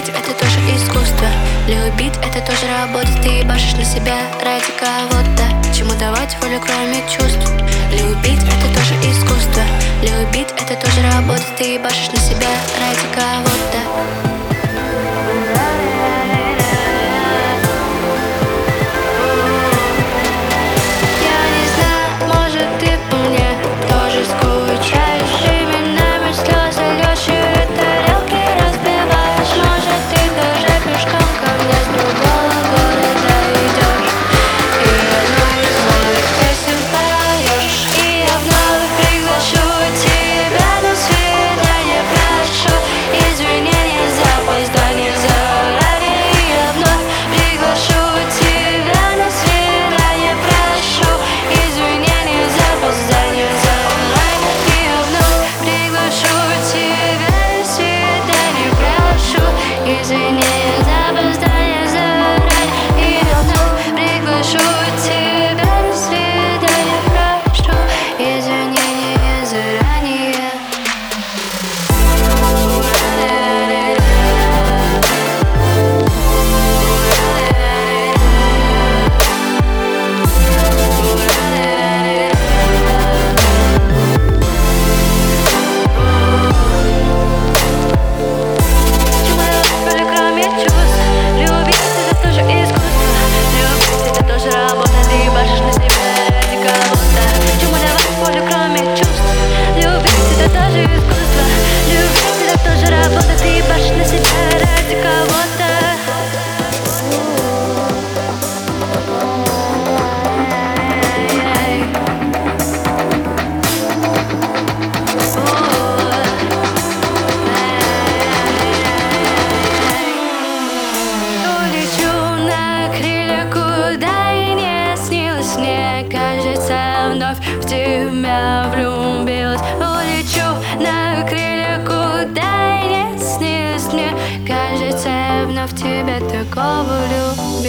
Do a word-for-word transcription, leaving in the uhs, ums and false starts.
Любить — это тоже искусство. Любить — это тоже работа. Ты башишь на себя ради кого-то. Чему давать волю, кроме чувств? Любить — это тоже искусство. Любить — это тоже работа. Ты башишь на себя ради кого-то. В тебя влюбилась. Улечу на крыльях, куда и не снилось мне. Кажется, вновь тебя такого люблю.